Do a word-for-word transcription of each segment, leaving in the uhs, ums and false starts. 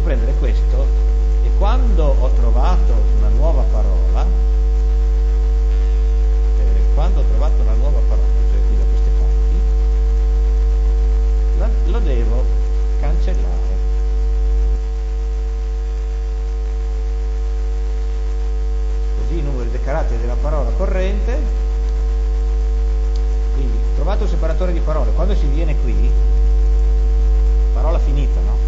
prendere questo e quando ho trovato una nuova parola, eh, quando ho trovato una nuova parola, cioè qui da queste parti, la, lo devo cancellare. Così i numeri dei caratteri della parola corrente. Quindi trovato un separatore di parole, quando si viene qui, parola finita, no?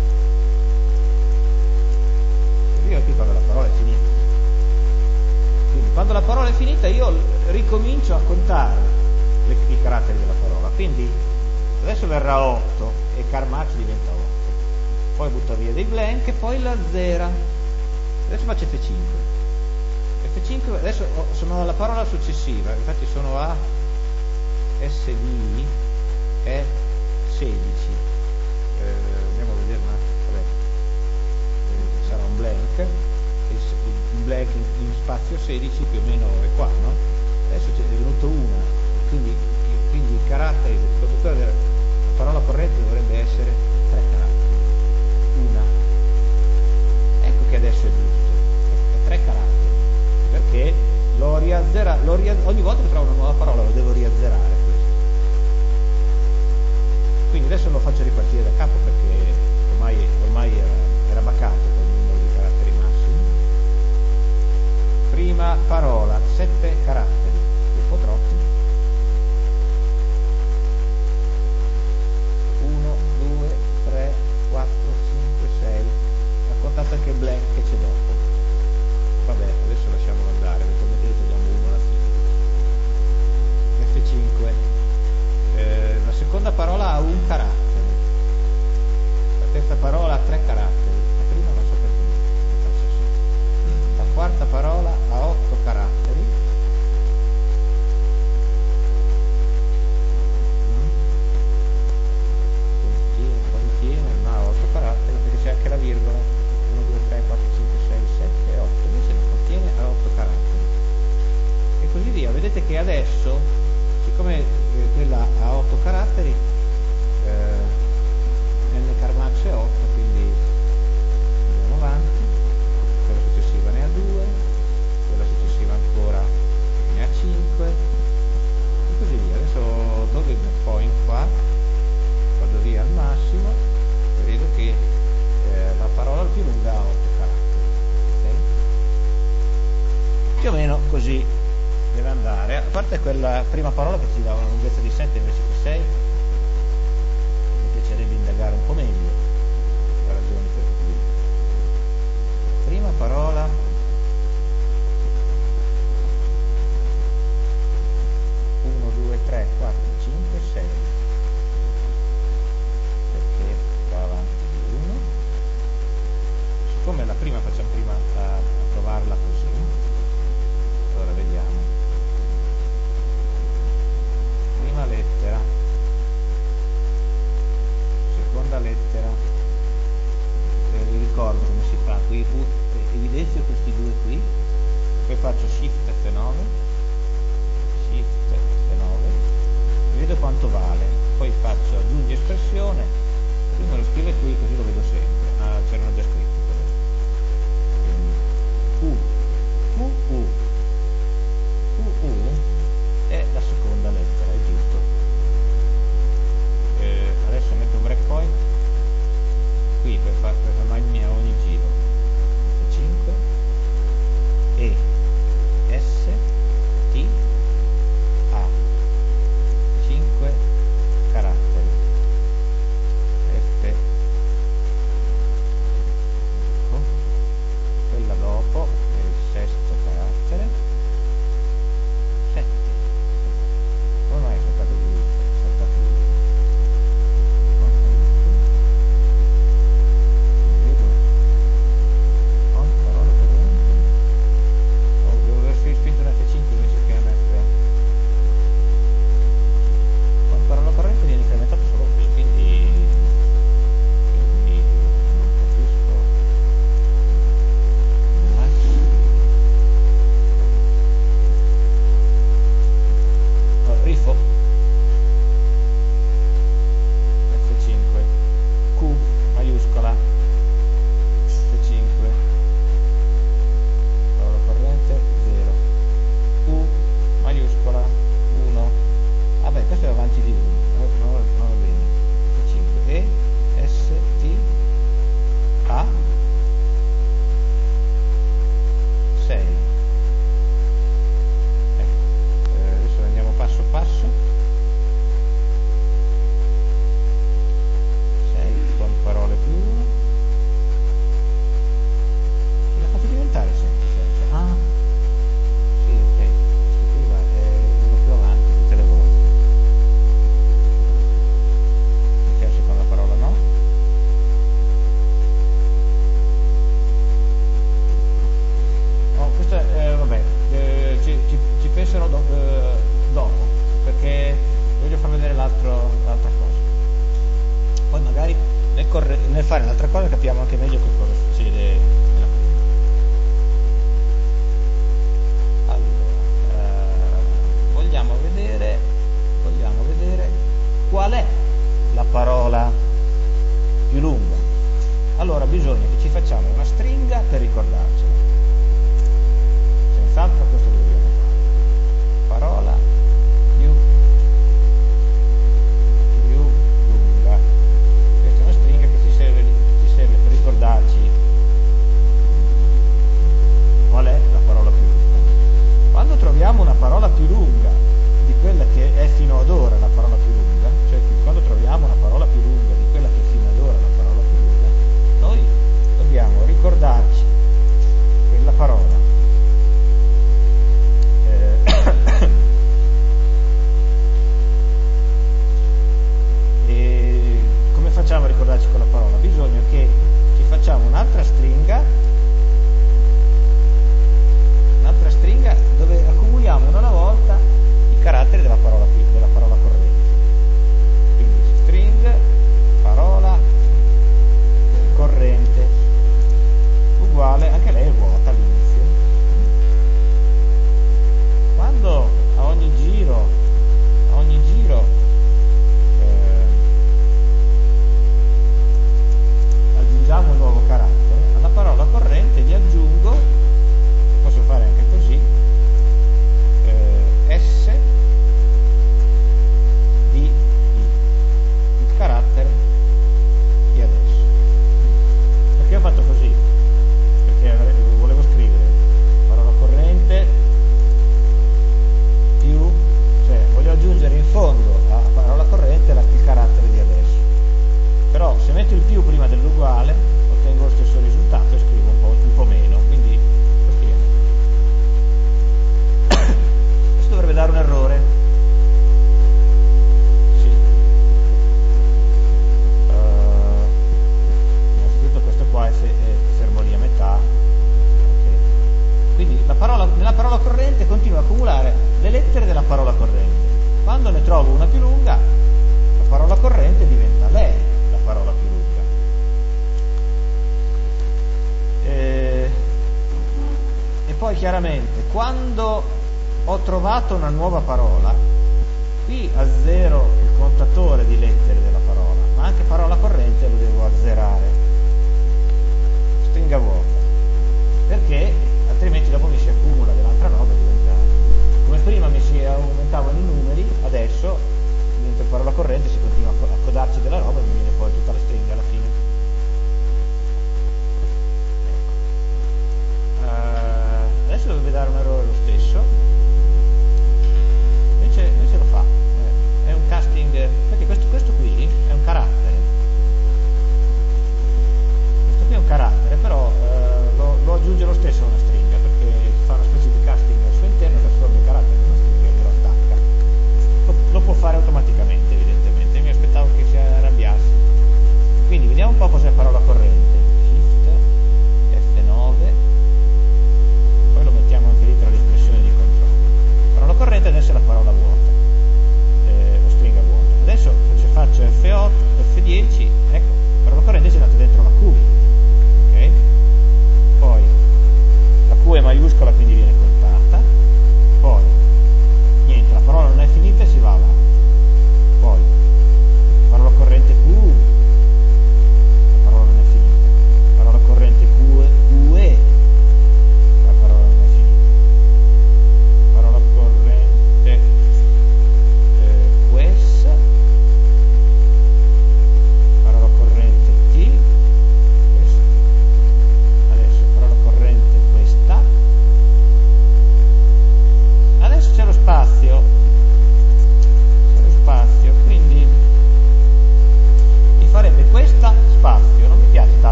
Io qui quando la parola è finita. Quindi quando la parola è finita io ricomincio a contare le, i caratteri della parola. Quindi adesso verrà otto e Karl diventa otto. Poi butto via dei blank e poi la zera. Adesso faccio F cinque. F cinque, adesso sono alla parola successiva, infatti sono a S D è sedici. Eh, andiamo a vedere un attimo. Vabbè. Eh, sarà un blank, un blank in, in spazio sedici più o meno è qua, no? Adesso è venuto una, quindi, quindi i caratteri del produttore della parola corrente dovrebbe essere tre caratteri. Una. Ecco che adesso è giusto, è tre caratteri, perché l'ho riazzerato, l'ho riazz- ogni volta che trovo una nuova parola lo devo riazzerare. Quindi adesso lo faccio ripartire da capo perché ormai, ormai era, era bacato con il numero di caratteri massimi. Prima parola, sette caratteri, un po' troppi. uno, due, tre, quattro, cinque, sei. Ha contato anche il blank che c'è dopo. Vabbè, adesso lasciamolo andare, eventualmente ne togliamo uno alla fine. F cinque. Eh, la seconda parola ha un carattere, la terza parola ha tre caratteri, la prima non so perché, la quarta parola ha otto caratteri, contiene, contiene, ma ha otto caratteri perché c'è anche la virgola, uno, due, tre, quattro, cinque, sei, sette, otto, invece non contiene, ha otto caratteri, e così via. Vedete che adesso, siccome eh, quella ha otto caratteri, eh, N Karl è otto, quindi andiamo avanti, quella successiva ne ha due, quella successiva ancora ne ha cinque, e così via. Adesso tolgo il point qua, vado via al massimo, e vedo che eh, la parola più lunga ha otto caratteri. Okay? Più o meno così deve andare, a parte quella prima parola che ci dà una lunghezza di sette invece che sei, mi piacerebbe indagare un po' meglio la ragione per cui. Prima parola, uno, due, tre, quattro, cinque, sei, perché va avanti di uno, siccome la prima facciamo prima a, a provarla così, allora vediamo. Prima lettera, seconda lettera, eh, vi ricordo come si fa, qui evidenzio questi due qui, poi faccio Shift F nove, Shift F nove, vedo quanto vale, poi faccio aggiungi espressione, prima lo scrivo qui così lo vedo sempre, ah, c'erano già scritti però. Quindi, U, U, U, U, U è la seconda lettera, è giusto. Eh, adesso metto un breakpoint qui per far per fermarmi a ogni giro. cinque E S T A, cinque caratteri. F cosa capiamo anche meglio che cosa succede nella prima. Allora, eh, vogliamo vedere, vogliamo vedere qual è la parola più lunga. Allora bisogna che ci facciamo una stringa per ricordarcela. Senz'altro questo lo dobbiamo fare. Parola più, più lunga. Questa è una stringa che ci serve, ci serve per ricordarci qual è la parola più lunga. Quando troviamo una parola più lunga di quella che è fino ad ora la parola più lunga, cioè quando troviamo una parola più lunga di quella che fino ad ora è la parola più lunga, noi dobbiamo ricordarci quella parola. Eh, e come facciamo a ricordarci quella parola? Bisogna che ci facciamo un'altra stringa, un'altra stringa dove accumuliamo una alla volta i caratteri della parola, della parola corrente. Quindi string, parola, corrente, uguale, anche lei è vuota all'inizio. Quando a ogni giro, a ogni giro eh, aggiungiamo un nuovo carattere, alla parola corrente gli aggiungo, posso fare anche così, eh, S di I, il carattere di adesso. Perché ho fatto così? Perché volevo scrivere parola corrente più, cioè voglio aggiungere in fondo a parola corrente la, il carattere di adesso. Però se metto il più prima dell'uguale ottengo lo stesso risultato e scrivo un po', un po' meno, quindi lo scriviamo. Questo dovrebbe dare un errore. Sì. Uh, innanzitutto questo qua è, è fermo lì a metà. Okay. Quindi la parola, nella parola corrente continuo a accumulare le lettere della parola corrente. Quando ne trovo una più lunga, la parola corrente diventa lei la parola più lunga. E, e poi chiaramente quando ho trovato una nuova parola, qui azzero il contatore di lettere della parola, ma anche parola corrente lo devo azzerare, stringa vuota, perché altrimenti dopo mi si accumula dell'altra roba e diventa, come prima mi si aumentavano i numeri, adesso dentro parola corrente si continua a codarci della roba e mi viene poi tutta la stringa alla fine. Ecco. Uh, adesso dovrebbe dare un errore lo stesso, invece, invece lo fa. Eh, è un casting, perché questo, questo qui è un carattere.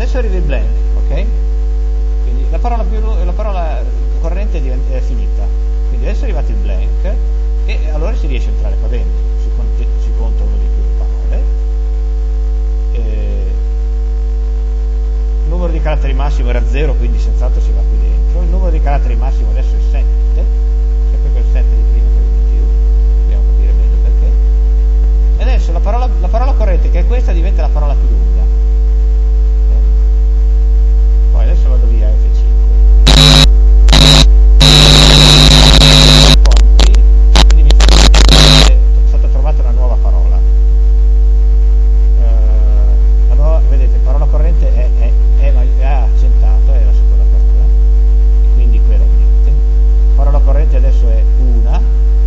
adesso arriva il blank, ok? Quindi la parola, più, la parola corrente è, divent- è finita, quindi adesso è arrivato il blank e allora si riesce a entrare qua dentro, si, conte- si conta uno di più le parole, eh, il numero di caratteri massimo era zero, quindi senz'altro si va qui dentro, il numero di caratteri massimo adesso è sette, sempre quel sette di prima che di più, dobbiamo capire meglio perché, e adesso la parola, la parola corrente, che è questa, diventa la parola più lunga. Okay? Poi adesso vado via F cinque, quindi mi è stata trovata una nuova parola. Uh, la nuova, vedete, parola corrente è, è, è, è accentato, è la seconda parola, e quindi qui era niente. Parola corrente adesso è una,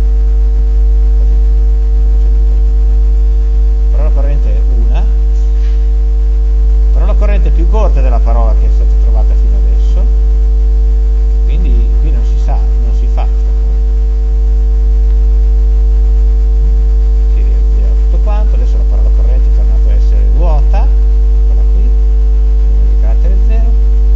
parola corrente è una, parola corrente più corta della parola che è stata trovata fino adesso, quindi qui non si sa, non si fa questa cosa. Si riavvia tutto quanto, adesso la parola corrente è tornata a essere vuota, eccola qui, numero di carattere zero,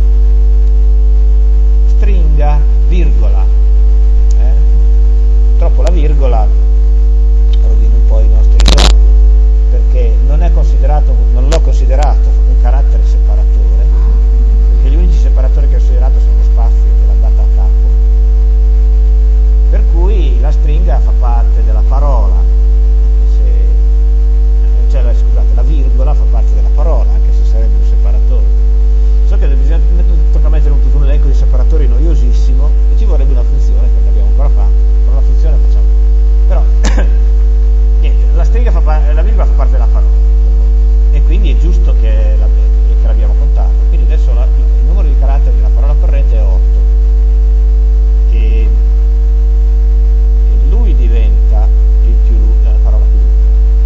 stringa, virgola, eh? Purtroppo la virgola rovina un po' i nostri giochi, perché non è considerato, non l'ho considerato un carattere separatore, perché gli unici separatori che ho considerato sono lo spazio e l'andata a capo, per cui la stringa fa parte della parola, anche se, cioè, scusate, la virgola fa parte della parola, anche se sarebbe un separatore. So che bisogna, tocca mettere un, un elenco di separatori noiosissimo e ci vorrebbe una funzione che non abbiamo ancora fatto, con una funzione facciamo. Però niente, la stringa fa parte, la virgola fa parte della parola e quindi è giusto che, la, che l'abbiamo contata. Quindi adesso la, il numero di caratteri della parola corrente è otto e, e lui diventa il più, la parola più lunga.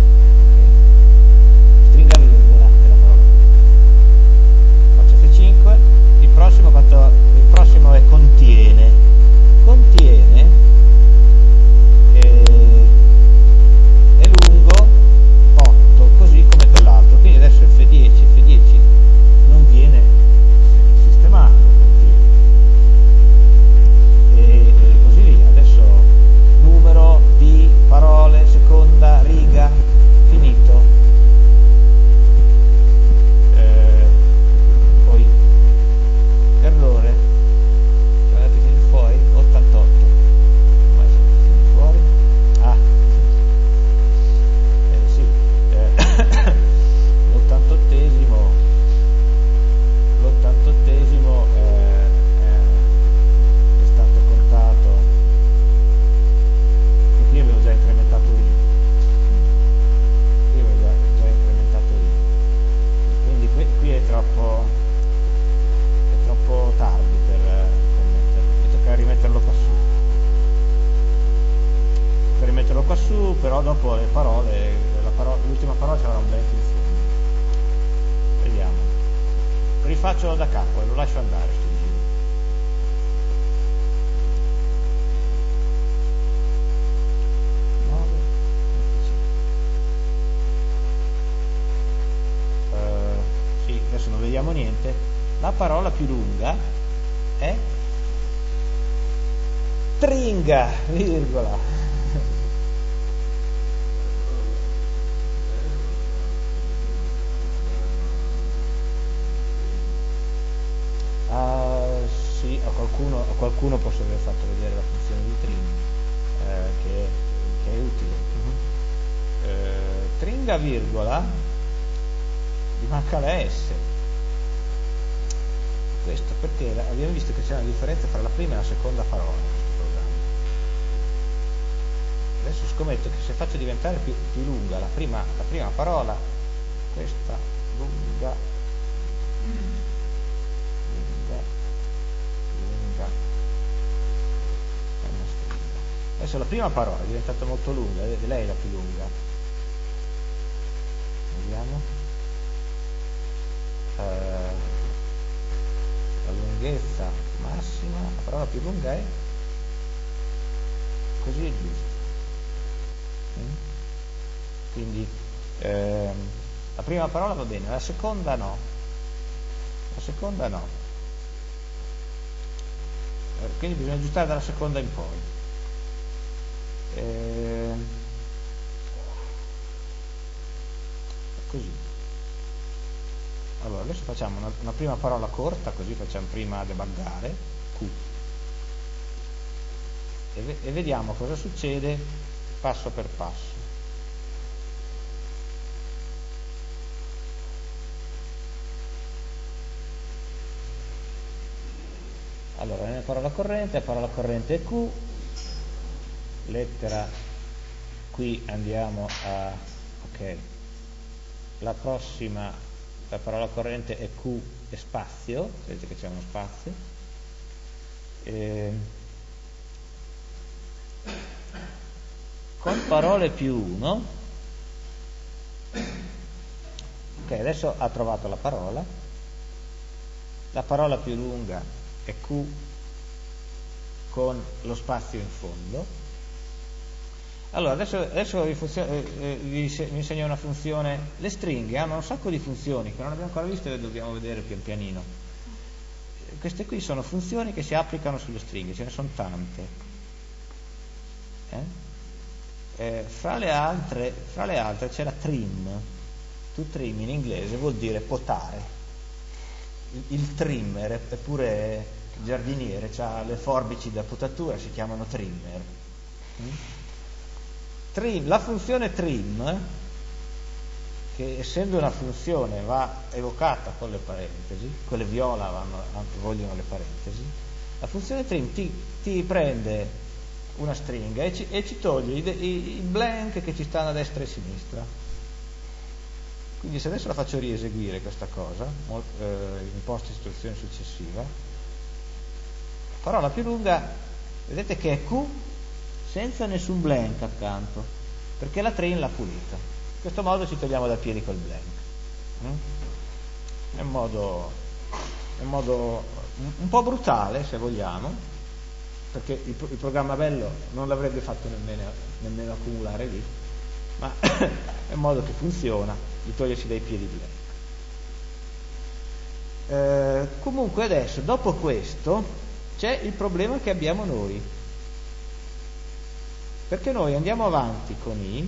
Okay? Stringa virgola della parola più lunga. Faccio F cinque, il prossimo, fatto, il prossimo è contiene. Contiene eh, è lungo otto, così come quell'altro, quindi adesso F dieci, F dieci non viene sistemato, e, e così via. Adesso numero di parole, seconda riga, finito. Eh, poi errore, guardate finire fuori, ottantotto, ormai sono finiti fuori. Ah, eh, sì, eh, l'ottantottesimo, l'ottantottesimo eh, eh, è stato contato, e qui avevo già incrementato io, qui avevo già, già incrementato io, quindi qui, qui è troppo, è troppo tardi per eh, commetterlo, mi tocca rimetterlo qua su. Per rimetterlo qua su, però dopo le parole, la parola, l'ultima parola c'era un blank in fondo. Vediamo. Rifaccio da capo e lo lascio andare sto giro. nove, uh, sì, adesso non vediamo niente. La parola più lunga è stringa, virgola. Uh, sì, a qualcuno, a qualcuno posso aver fatto vedere la funzione di trim, eh, che, che è utile. Uh-huh. eh, stringa virgola, gli manca la S. Questo perché la, abbiamo visto che c'è una differenza tra la prima e la seconda parola in questo programma. Adesso scommetto che se faccio diventare più, più lunga la prima, la prima parola, questa lunga, lunga, lunga, è una stringa. Adesso la prima parola è diventata molto lunga, ed è lei la più lunga. Vediamo. Uh, la lunghezza massima, la parola più lunga è così, è giusto. Mm? Quindi ehm, la prima parola va bene, la seconda no. la seconda no, eh, quindi bisogna aggiustare dalla seconda in poi. Eh, così. Allora adesso facciamo una, una prima parola corta, così facciamo prima debuggare Q e, ve e vediamo cosa succede passo per passo. Allora, nella parola corrente, la parola corrente è Q, lettera, qui andiamo a, ok, la prossima, la parola corrente è Q e spazio, vedete che c'è uno spazio, e, con parole più uno, ok, adesso ha trovato la parola, la parola più lunga è Q con lo spazio in fondo. Allora adesso, adesso vi, eh, eh, vi, vi insegno una funzione. Le stringhe hanno un sacco di funzioni che non abbiamo ancora viste e le dobbiamo vedere pian pianino. Queste qui sono funzioni che si applicano sulle stringhe, ce ne sono tante. Eh? Eh, fra le altre, fra le altre c'è la trim. To trim in inglese vuol dire potare. Il trimmer è pure giardiniere, ha le forbici da potatura, si chiamano trimmer. Trim, la funzione trim, che essendo una funzione va evocata con le parentesi, quelle viola vanno, vogliono le parentesi, la funzione trim ti, ti prende una stringa e ci, e ci toglie i, i, i blank che ci stanno a destra e a sinistra. Quindi se adesso la faccio rieseguire questa cosa, eh, in post istruzione successiva, parola più lunga, vedete che è Q senza nessun blank accanto, perché la trim l'ha pulita. In questo modo ci togliamo da piedi col blank. Mm? È un modo, è un modo un, un po' brutale, se vogliamo, perché il, il programma bello non l'avrebbe fatto nemmeno, nemmeno accumulare lì, ma è un modo che funziona di togliersi dai piedi blank. Eh, comunque adesso, dopo questo, c'è il problema che abbiamo noi, perché noi andiamo avanti con I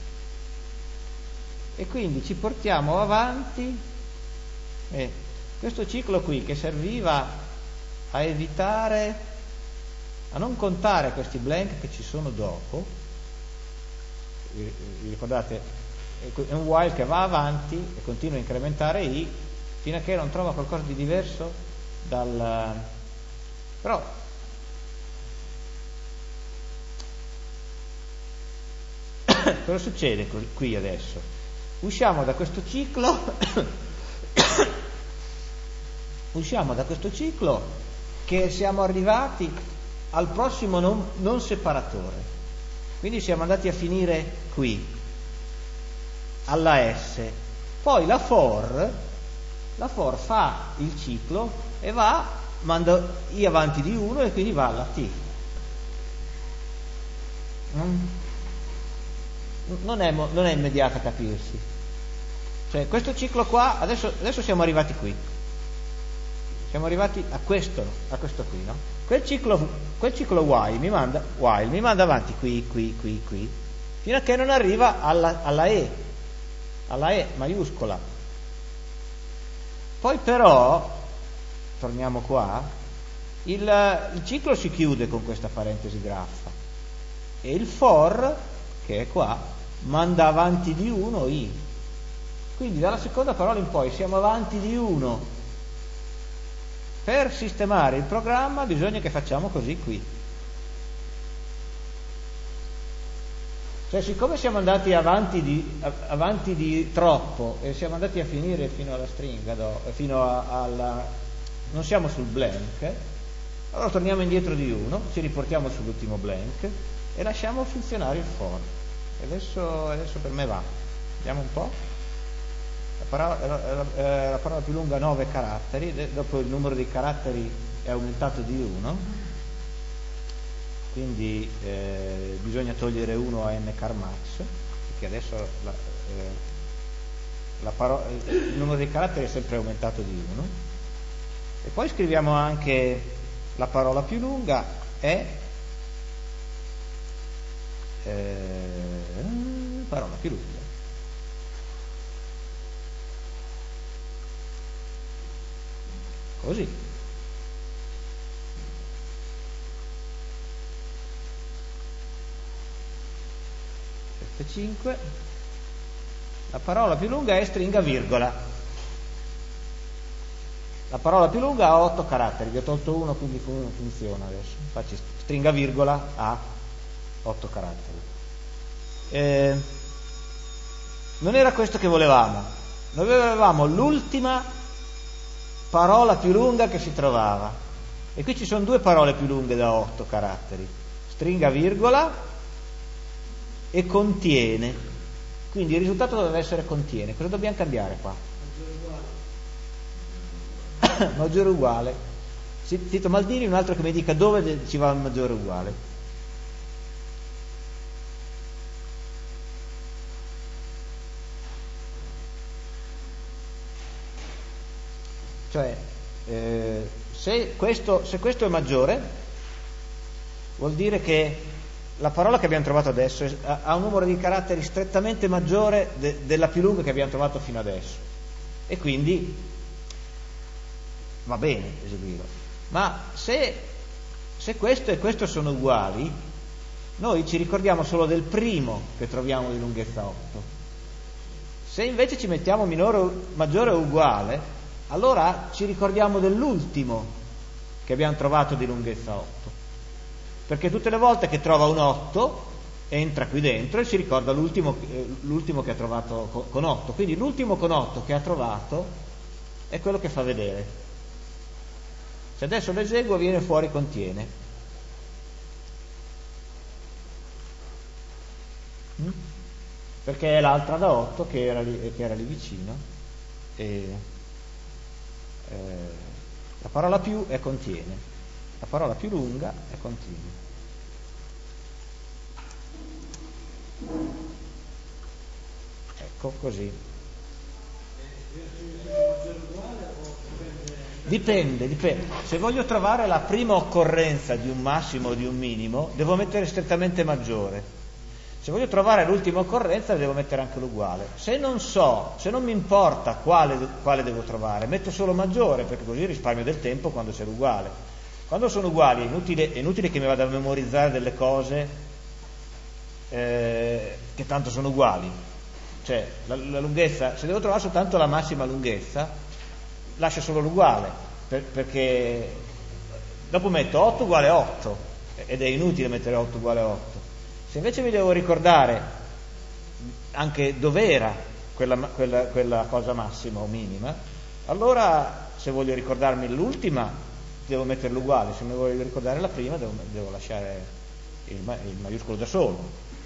e quindi ci portiamo avanti eh, questo ciclo qui che serviva a evitare, a non contare questi blank che ci sono dopo. Vi, vi ricordate? È un while che va avanti e continua a incrementare I fino a che non trova qualcosa di diverso dal... Però cosa succede qui adesso? Usciamo da questo ciclo usciamo da questo ciclo che siamo arrivati al prossimo non, non separatore, quindi siamo andati a finire qui alla S. Poi la for la for fa il ciclo e va, manda I avanti di uno e quindi va alla T. Non è, non è immediata a capirsi, cioè questo ciclo qua adesso, adesso siamo arrivati qui, siamo arrivati a questo, a questo qui, no? Quel ciclo, quel ciclo while mi manda, while mi manda avanti qui, qui, qui, qui, fino a che non arriva alla, alla E, alla E maiuscola. Poi però, torniamo qua, il, il ciclo si chiude con questa parentesi graffa e il for, che è qua, manda avanti di uno I. Quindi dalla seconda parola in poi siamo avanti di uno. Per sistemare il programma bisogna che facciamo così qui. Cioè, siccome siamo andati avanti di, avanti di troppo e siamo andati a finire fino alla stringa, do, fino a, alla... non siamo sul blank, allora torniamo indietro di uno, ci riportiamo sull'ultimo blank e lasciamo funzionare il for. E adesso, adesso per me va. Vediamo un po'. La parola, la, la, la parola più lunga ha nove caratteri, dopo il numero dei caratteri è aumentato di uno, quindi eh, bisogna togliere uno a n car max, perché adesso la, eh, la parola, il numero dei caratteri è sempre aumentato di uno. E poi scriviamo anche la parola più lunga è eh, parola più lunga. Così. sette cinque. La parola più lunga è stringa virgola. La parola più lunga ha otto caratteri, vi ho tolto uno, quindi funziona adesso. Faccio stringa virgola ha otto caratteri. Eh, non era questo che volevamo. Noi avevamo l'ultima parola più lunga che si trovava. E qui ci sono due parole più lunghe da otto caratteri. Stringa virgola e contiene. Quindi il risultato doveva essere contiene. Cosa dobbiamo cambiare qua? Maggiore uguale. Tito Maldini, un altro che mi dica dove ci va il maggiore uguale. Cioè eh, se, questo, se questo è maggiore vuol dire che la parola che abbiamo trovato adesso ha un numero di caratteri strettamente maggiore de, della più lunga che abbiamo trovato fino adesso, e quindi va bene eseguirlo. Ma se, se questo e questo sono uguali, noi ci ricordiamo solo del primo che troviamo di lunghezza otto. Se invece ci mettiamo minore, maggiore o uguale, allora ci ricordiamo dell'ultimo che abbiamo trovato di lunghezza otto, perché tutte le volte che trova un otto entra qui dentro e si ricorda l'ultimo, l'ultimo che ha trovato con otto. Quindi l'ultimo con otto che ha trovato è quello che fa vedere. Se adesso lo eseguo viene fuori contiene. Mm? Perché è l'altra da otto che era lì, che era lì vicino, e eh, la parola più è contiene, la parola più lunga è contiene. Ecco così. Dipende, dipende. Se voglio trovare la prima occorrenza di un massimo o di un minimo, devo mettere strettamente maggiore. Se voglio trovare l'ultima occorrenza, devo mettere anche l'uguale. Se non so, se non mi importa quale, quale devo trovare, metto solo maggiore, perché così risparmio del tempo quando c'è l'uguale. Quando sono uguali è inutile, è inutile che mi vada a memorizzare delle cose eh, che tanto sono uguali. Cioè, la, la lunghezza, se devo trovare soltanto la massima lunghezza, lascio solo l'uguale, per, perché dopo metto otto uguale otto ed è inutile mettere otto uguale otto. Se invece mi devo ricordare anche dov'era quella, quella, quella cosa massima o minima, allora se voglio ricordarmi l'ultima devo mettere l'uguale, se mi voglio ricordare la prima devo, devo lasciare il, il maiuscolo da solo.